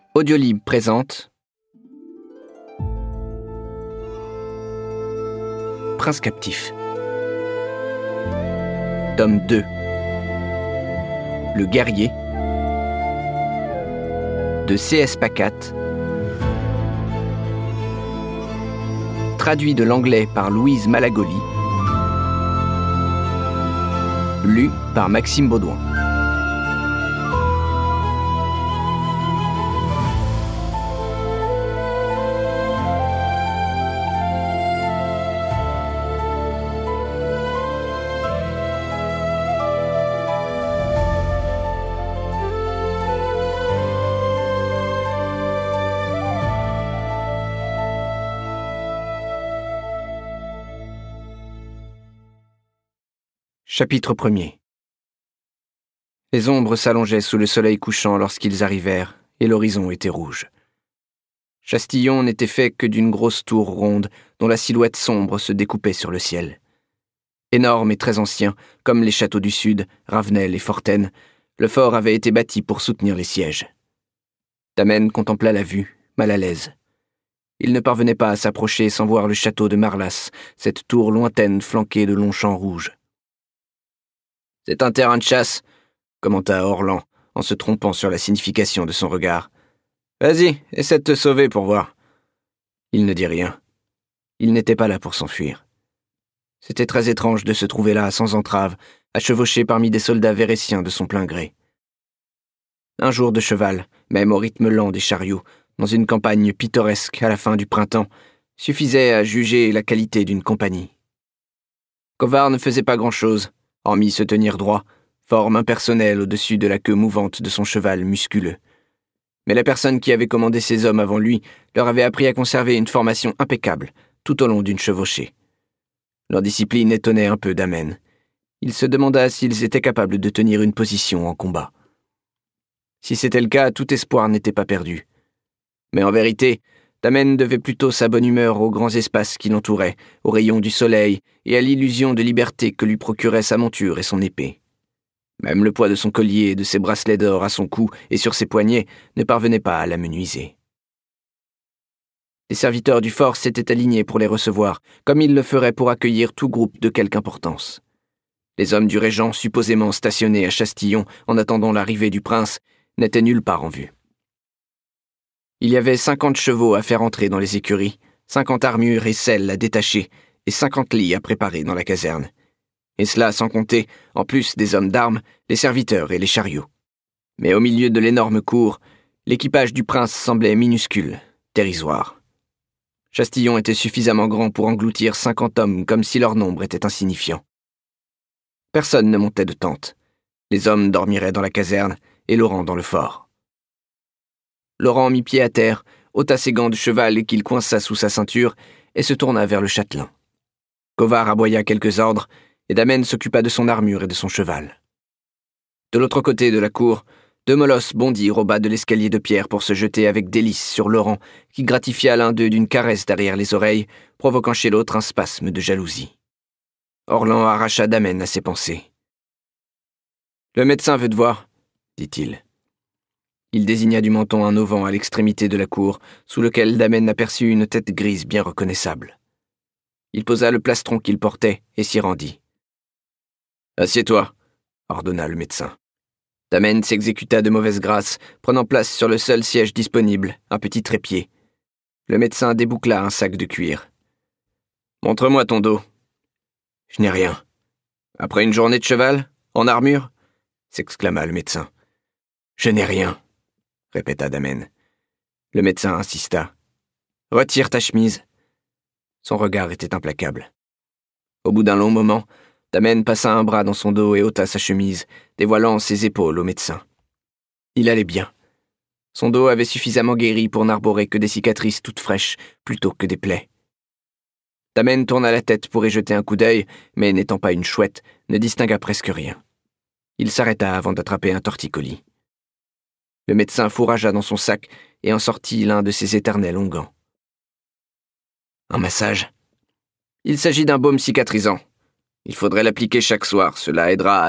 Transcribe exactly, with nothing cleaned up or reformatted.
Audiolib présente Prince captif. Tome deux. Le guerrier de C S Pacat. Traduit de l'anglais par Louise Malagoli. Lu par Maxime Baudouin. Chapitre premier. Les ombres s'allongeaient sous le soleil couchant lorsqu'ils arrivèrent, et l'horizon était rouge. Chastillon n'était fait que d'une grosse tour ronde dont la silhouette sombre se découpait sur le ciel. Énorme et très ancien, comme les châteaux du Sud, Ravenel et Fortaine, le fort avait été bâti pour soutenir les sièges. Damen contempla la vue, mal à l'aise. Il ne parvenait pas à s'approcher sans voir le château de Marlas, cette tour lointaine flanquée de longs champs rouges. « C'est un terrain de chasse », commenta Orlan, en se trompant sur la signification de son regard. « Vas-y, essaie de te sauver pour voir. » Il ne dit rien. Il n'était pas là pour s'enfuir. C'était très étrange de se trouver là, sans entrave, à chevaucher parmi des soldats vérétiens de son plein gré. Un jour de cheval, même au rythme lent des chariots, dans une campagne pittoresque à la fin du printemps, suffisait à juger la qualité d'une compagnie. Kovard ne faisait pas grand-chose, hormis se tenir droit, forme impersonnelle au-dessus de la queue mouvante de son cheval musculeux. Mais la personne qui avait commandé ces hommes avant lui leur avait appris à conserver une formation impeccable, tout au long d'une chevauchée. Leur discipline étonnait un peu Damen. Il se demanda s'ils étaient capables de tenir une position en combat. Si c'était le cas, tout espoir n'était pas perdu. Mais en vérité, Damen devait plutôt sa bonne humeur aux grands espaces qui l'entouraient, aux rayons du soleil et à l'illusion de liberté que lui procuraient sa monture et son épée. Même le poids de son collier et de ses bracelets d'or à son cou et sur ses poignets ne parvenait pas à l'amenuiser. Les serviteurs du fort s'étaient alignés pour les recevoir, comme ils le feraient pour accueillir tout groupe de quelque importance. Les hommes du régent, supposément stationnés à Chastillon en attendant l'arrivée du prince, n'étaient nulle part en vue. Il y avait cinquante chevaux à faire entrer dans les écuries, cinquante armures et selles à détacher, et cinquante lits à préparer dans la caserne. Et cela sans compter, en plus des hommes d'armes, les serviteurs et les chariots. Mais au milieu de l'énorme cour, l'équipage du prince semblait minuscule, dérisoire. Chastillon était suffisamment grand pour engloutir cinquante hommes comme si leur nombre était insignifiant. Personne ne montait de tente. Les hommes dormiraient dans la caserne et Laurent dans le fort. Laurent mit pied à terre, ôta ses gants de cheval qu'il coinça sous sa ceinture et se tourna vers le châtelain. Kovard aboya quelques ordres et Damen s'occupa de son armure et de son cheval. De l'autre côté de la cour, deux molosses bondirent au bas de l'escalier de pierre pour se jeter avec délice sur Laurent, qui gratifia l'un d'eux d'une caresse derrière les oreilles, provoquant chez l'autre un spasme de jalousie. Orlan arracha Damen à ses pensées. « Le médecin veut te voir, » dit-il. Il désigna du menton un auvent à l'extrémité de la cour, sous lequel Damen aperçut une tête grise bien reconnaissable. Il posa le plastron qu'il portait et s'y rendit. « Assieds-toi », ordonna le médecin. Damen s'exécuta de mauvaise grâce, prenant place sur le seul siège disponible, un petit trépied. Le médecin déboucla un sac de cuir. « Montre-moi ton dos. »« Je n'ai rien. »« Après une journée de cheval, en armure ?» s'exclama le médecin. « Je n'ai rien. » répéta Damen. Le médecin insista. « Retire ta chemise. » Son regard était implacable. Au bout d'un long moment, Damen passa un bras dans son dos et ôta sa chemise, dévoilant ses épaules au médecin. Il allait bien. Son dos avait suffisamment guéri pour n'arborer que des cicatrices toutes fraîches, plutôt que des plaies. Damen tourna la tête pour y jeter un coup d'œil, mais n'étant pas une chouette, ne distingua presque rien. Il s'arrêta avant d'attraper un torticolis. Le médecin fourragea dans son sac et en sortit l'un de ses éternels onguents. Un massage. Il s'agit d'un baume cicatrisant. Il faudrait l'appliquer chaque soir, cela aidera à